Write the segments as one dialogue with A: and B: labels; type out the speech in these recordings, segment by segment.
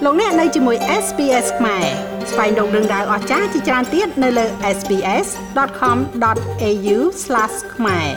A: លោកអ្នកនៅជាមួយ SPS ខ្មែរស្វែងរកដឹងដៅអស្ចារ្យជាច្រើនទៀតនៅលើ sps.com.au/ ខ្មែរ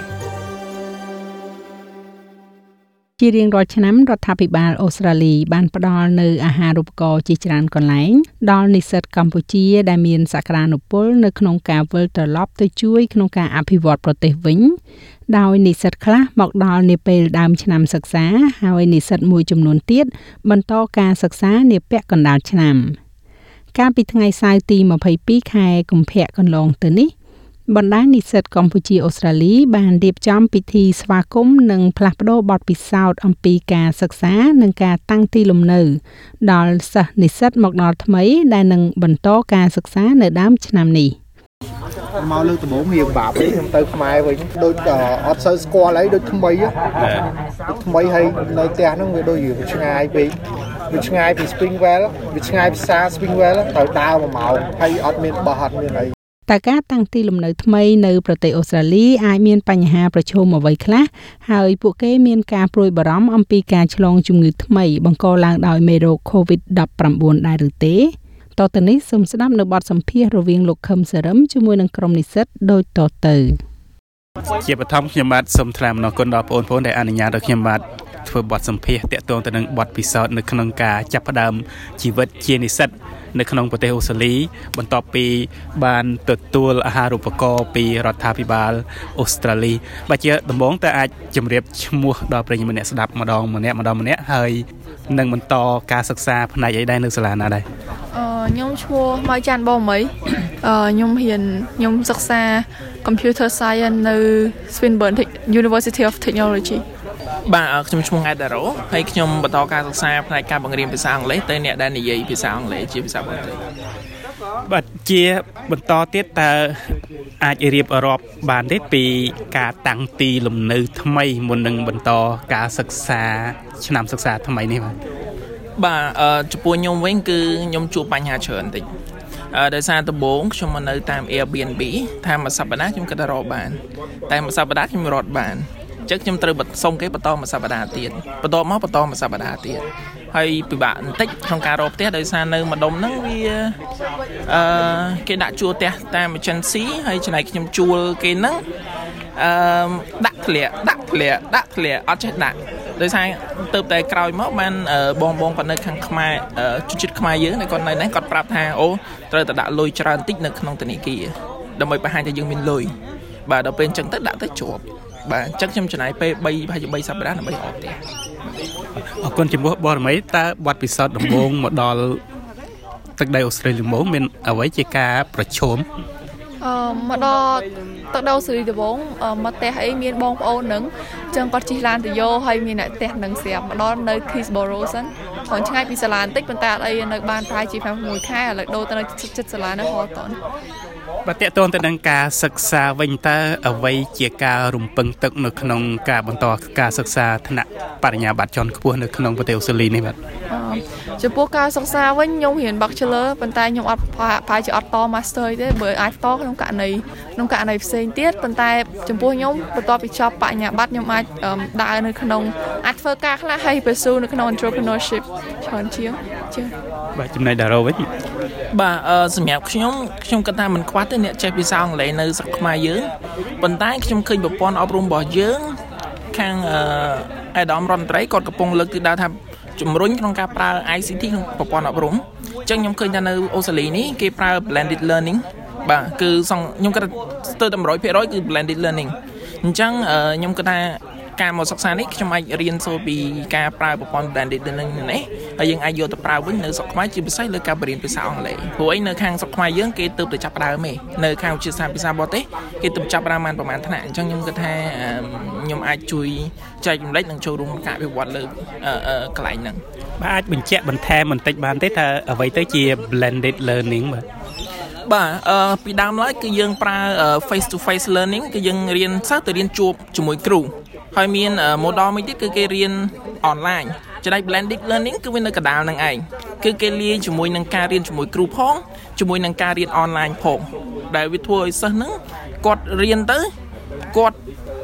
A: ជារៀងរាល់ឆ្នាំរដ្ឋាភិបាលអូស្ត្រាលីបានផ្ដល់នូវអាហារូបករណ៍ជាច្រើនកន្លែងដល់និស្សិតកម្ពុជាដែលមានសក្តានុពលនៅក្នុងការវិលត្រឡប់ទៅជួយក្នុងការអភិវឌ្ឍប្រទេសវិញដោយនិស្សិតខ្លះមកដល់នាពេលដើមឆ្នាំសិក្សាហើយនិស្សិតមួយចំនួនទៀតបន្តការសិក្សានាពាក់កណ្ដាលឆ្នាំកាលពីថ្ងៃសៅរ៍ទី22ខែកុម្ភៈកន្លងទៅនេះបណ្ដាញនិស្សិតកម្ពុជាអូស្ត្រាលីបានរៀបចំពិធីស្វាគមន៍និងផ្លាស់ប្ដូរបទពិសោធន៍អំពីការសិក្សានិងការតាំងទីលំនៅដល់សិស្សនិស្សិតមកដល់ថ្មីដែលនឹងបន្តការសិក្សានៅដើមឆ្នាំនេះ
B: មកលើដំបូងវាបាក់ពេកខ្ញុំទៅខ្មែរវិញដូចអត់សូវស្គាល់អីដូចថ្មីហើយនៅផ្ទះហ្នឹងវាដូចវាឆ្ងាយពេកវាឆ្ងាយពី Springvale វាឆ្ងាយពីផ្សារ Springvale ត្រូវដើរ1ម៉ោងហើយអត់មានបោះអត់មានអី
A: តែការតាំងទីលំនៅថ្មីនៅប្រទេសអូស្ត្រាលីអាចមានបញ្ហាប្រឈមអ្វីខ្លះហើយពួកគេមានការព្រួយបារម្ភអំពីការឆ្លងជំងឺថ្មីបង្កឡើងដោយមេរោគ COVID-19 ដែរឬទេតទៅនេះសូមស្ដាប់នៅបទសម្ភាសន៍រវាងលោកខឹមសរឹមជាមួយនឹងក្រុមនិស្សិតដូចតទៅ
C: ជាបឋមខ្ញុំបាទសូមថ្លែងអំណរគុណដល់បងប្អូនដែលអនុញ្ញាតឲ្យខ្ញុំបាទធ្វើបទសម្ភាសន៍តាក់ទងទៅនឹងបទពិសោធន៍នៅក្នុងការចាប់ផ្ដើមជីវិតជានិស្សិតនៅក្នុងប្រទេសអូស្ត្រាលីបន្ទាប់ពីបានទទួលអាហារូបករណ៍ពីរដ្ឋាភិបាលអូស្ត្រាលីបើជាដំបូងតើអាចជម្រាបឈ្មោះដល់ប្រិយមិត្តអ្នកស្ដាប់ម្ដងម្នាក់ហើយនឹងបន្តការសិក្សាផ្នែកអីដែរនៅសាលាណាដែរ
D: ខ្ញុំឈ្មោះម៉ៅចាន់បងមីខ្ញុំសិក្សា Computer Science នៅ Swinburne University of Technology
E: បាទខ្ញុំឈ្មោះ Edaro ហើយខ្ញុំបន្តការសិក្សាផ្នែកការបង្រៀនភាសាអង់គ្លេសទៅអ្នកដែលនិយាយភាសាអង់គ្លេសជាភាសាបរទេស
C: បាទជាបន្តទៀតតើអាចរៀបរាប់បានទេពីការតាំងទីលំនៅថ្មីមុននឹងបន្តការសិក្សាឆ្នាំសិក្សាថ្មីនេះ
E: បាទចំពោះខ្ញុំវិញគឺខ្ញុំជួបបញ្ហាច្រើនបន្តិចដោយសារដំបូងខ្ញុំមកនៅតាម Airbnb ថាមួយសប្តាហ៍ខ្ញុំគិតថារកបានតែមួយសប្តាហ៍ខ្ញុំរត់បានចឹងខ្ញុំត្រូវសុំគេបន្តមួយសប្តាហ៍ទៀតបន្តមួយសប្តាហ៍ទៀតហើយពិបាកបន្តិចក្នុងការរកផ្ទះដោយសារនៅម្ដុំហ្នឹងវាគេដាក់ជួលផ្ទះតាម agency ហើយចំណែកខ្ញុំជួលគេហ្នឹងដាក់ធ្លាក់អត់ចេះដាក់ដោយសារទៅតែក្រោយមកបានបងគាត់នៅខាងខ្មែរជនជាតិខ្មែរយើងគាត់នៅនេះគាត់ប្រាប់ថាអូត្រូវតែដាក់លុយច្រើនតិចនៅក្នុងធនាគារដើម្បីបង្ហាញថាយើងមានលុយបាទដល់ពេលអញ្ចឹងទៅដាក់ទៅជាប់បាទអញ្ចឹងខ្ញុំចំណាយពេល3សប្តាហ៍ដើម្បីអត់ផ្ទះ
C: អរគុណចំពោះបរមីតើបទពិសោធន៍ដំបូងមកដល់ទឹកដីអូស្ត្រាលីមកមានអ្វីជាការប្រឈម
D: មកដល់ទឹកដីអូស្ត្រាលីដំបូងមកផ្ទះអីមានបងប្អូននឹងអញ្ចឹងគាត់ជិះឡានទៅយកហើយមានអ្នកផ្ទះនឹងស្រាប់មកដល់នៅ Keysborough សិនគាត់ឆ្ងាយពីសាលាបន្តិចប៉ុន្តែអត់អីនៅបានប្រហែលជា6ខែឥឡូវដូរទៅនៅចិត្តសាលានៅ Horton
C: បាទតើតើទៅនឹងការសិក្សាវិញតើអ្វីជាការរំពឹងទុកនៅក្នុងការបន្តការសិក្សាថ្នាក់បរិញ្ញាបត្រជាន់ខ្ពស់នៅក្នុងប្រទេសអូស្ត្រាលីនេះបាទ
D: ចំពោះការសិក្សាវិញខ្ញុំរៀន Bachelor ប៉ុន្តែខ្ញុំអត់ប្រហែលជាអត់ត Master ទេបើអាចតក្នុងករណីផ្សេងទៀតប៉ុន្តែចំពោះខ្ញុំបន្ទាប់ពីចប់បរិញ្ញាបត្រខ្ញុំអាចដើរនៅក្នុងអាចធ្វើការខ្លះហើយ pursue នៅក្នុង entrepreneurship ច្រើនជាង
C: បាទចំណែកដារ៉ូវិញ
E: បាទសម្រាប់ខ្ញុំគិតថាមិនខ្វះទេអ្នកចេះភាសាអង់គ្លេសនៅស្រុកខ្មែរយើងប៉ុន្តែខ្ញុំឃើញប្រព័ន្ធអប់រំរបស់យើងខាងអាដាមរដ្ឋមន្ត្រីគាត់កំពុងលើកទិសដៅថាជំរុញក្នុងការប្រើ ICT ក្នុងប្រព័ន្ធអប់រំអញ្ចឹងខ្ញុំឃើញថានៅអូស្ត្រាលីនេះគេប្រើ blended learning បាទគឺខ្ញុំគិតថាស្ទើរតែ 100% គឺ blended learning អញ្ចឹងខ្ញុំគិតថាការមកសិក្សានេះខ្ញុំអាចរៀនសូត្រពីការប្រើប្រព័ន្ធ blended learning នេះហើយយើងអាចយកទៅប្រើវិញនៅស្រុកខ្មែរជាពិសេសលើការបង្រៀនភាសាអង់គ្លេសព្រោះឯនៅខាងស្រុកខ្មែរយើងគេទើបតែចាប់ផ្ដើមទេនៅខាងវិទ្យាសាស្ត្រភាសាបរទេសគេទើបចាប់ផ្ដើមប្រហែលថ្នាក់អញ្ចឹងខ្ញុំគិតថាខ្ញុំអាចជួយចែករំលែកនិងចូលរួមការវិវត្តលើកន្លែងហ្នឹង
C: បាទអាចបញ្ជាក់បន្ថែមបន្តិចបានទេថាអ្វីទៅជា blended learning
E: បាទពីដើមឡើយគឺយើងប្រើ face to face learning គឺយើងរៀនសិស្សទៅរៀនជួបជាមួយគ្រូហើយមាន model មួយទៀតគឺគេរៀន online ចំណែក blended learning គឺវានៅកណ្ដាលហ្នឹងឯងគឺគេលាយជាមួយនឹងការរៀនជាមួយគ្រូផងជាមួយនឹងការរៀន online ផងដែលវាធ្វើឲ្យសិស្សហ្នឹងគាត់រៀនទៅគាត់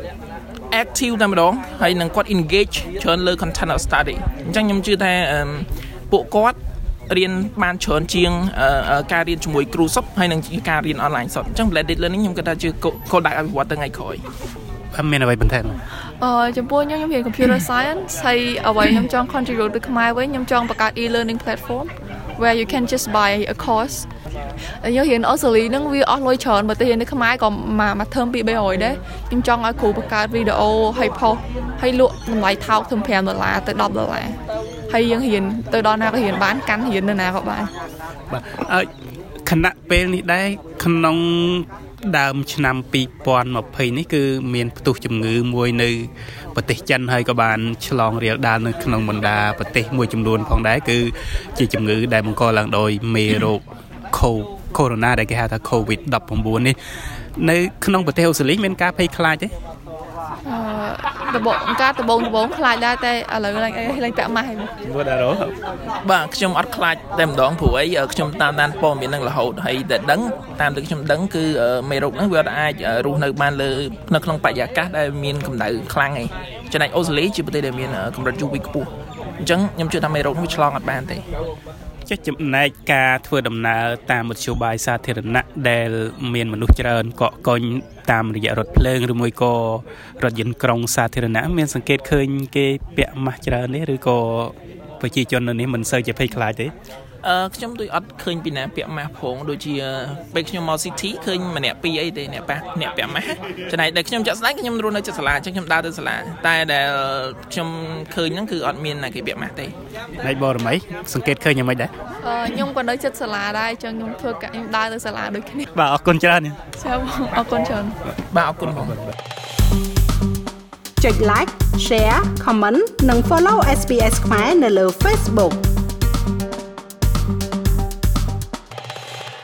E: active តែម្ដងហើយនឹងគាត់ engage ច្រើនលើ content of study អញ្ចឹងខ្ញុំជឿថាពួកគាត់រៀនបានច្រើនជាងការរៀនជាមួយគ្រូសុទ្ធហើយនឹងការរៀន online សុទ្ធអញ្ចឹង blended learning ខ្ញុំគិតថាជាគោលដៅអភិវឌ្ឍទៅថ្ងៃក្រោយ
C: មានអ្វីបន្ថែម
D: ចំពោះខ្ញុំរៀន computer science ហើយអ្វីខ្ញុំចង់ contribute ទៅខ្មែរវិញខ្ញុំចង់បង្កើត e-learning platform where you can just buy a course ខ្ញុំរៀនអូស្ត្រាលីហ្នឹងវាអស់លុយច្រើនបើទៅរៀននៅខ្មែរក៏មួយ term 2-300ដែរខ្ញុំចង់ឲ្យគ្រូបង្កើតវីដេអូហើយផុសហើយលក់តម្លៃថោកទៅ$5ទៅ$10ហើយយើងរៀនទៅដល់ណាក៏រៀនបានកាន់រៀននៅណាក៏បាន
C: បាទខណៈពេលនេះដែរក្នុងដើមឆ្នាំ2020នេះគឺមានផ្ទុះជំងឺមួយនៅប្រទេសចិនហើយក៏បានឆ្លងរាលដាលនៅក្នុងបណ្ដាប្រទេសមួយចំនួនផងដែរគឺជាជំងឺដែលបង្កឡើងដោយមេរោគកូវីដ -19 ដែលគេហៅថា COVID-19 នេះនៅក្នុងប្រទេសអូស្ត្រាលីមានការភ័យខ្លាចទេ
D: ដំបងខ្លាចដែរតែឥឡូវឡើងពាក់ម៉ាស់ហើយ
C: មើលដែរ
E: បាទខ្ញុំអត់ខ្លាចតែម្ដងព្រោះអីខ្ញុំតាមដានព័ត៌មាននឹងរហូតហើយតែដឹងតាមដែលខ្ញុំដឹងគឺមេរោគហ្នឹងវាអាចរស់នៅបានលើនៅក្នុងបរិយាកាសដែលមានកម្ដៅខ្លាំងឯងចំណែកអូស្ត្រាលីជាប្រទេសដែលមានកម្រិត UV ខ្ពស់អញ្ចឹងខ្ញុំជឿថាមេរោគនេះឆ្លងអត់បានទេ
C: ចំណែកការធ្វើដំណើរតាមមធ្យោបាយសាធារណៈដែលមានមនុស្សច្រើនកកកុញតាមរយៈរថភ្លើងឬមួយក៏រថយន្តក្រុងសាធារណៈមានសង្កេតឃើញគេពាក់ម៉ាស់ច្រើនទេឬក៏ប្រជាជននៅនេះមិនសូវជាភ័យខ្លាចទេ
E: ខ្ញុំដូចអត់ឃើញពីណាពាក់ម៉ាស់ផងដូចជាពេលខ្ញុំមក City ឃើញម្នាក់ពីរអីទេអ្នកពាក់ម៉ាស់ចំណែកដែលខ្ញុំចាក់ស្ដែងខ្ញុំរស់នៅចិត្តសាលាអញ្ចឹងខ្ញុំដើរទៅសាលាតែដែលខ្ញុំឃើញហ្នឹងគឺអត់មានណាគេពាក់ម៉ាស់ទេ
C: ហើយបរមីសង្កេតឃើញយ៉ាងម៉េចដែរ
D: ខ្ញុំក៏នៅចិត្តសាលាដែរអញ្ចឹងខ្ញុំធ្វើកាខ្ញុំដើរទៅសាលាដូចគ្នា
C: បាទអរគុណច្រើន
D: ចាំអរគុណច្រើន
E: បាទអរគុណបង
A: ចុច like share comment និង follow SBS ខ្មែរនៅលើ Facebook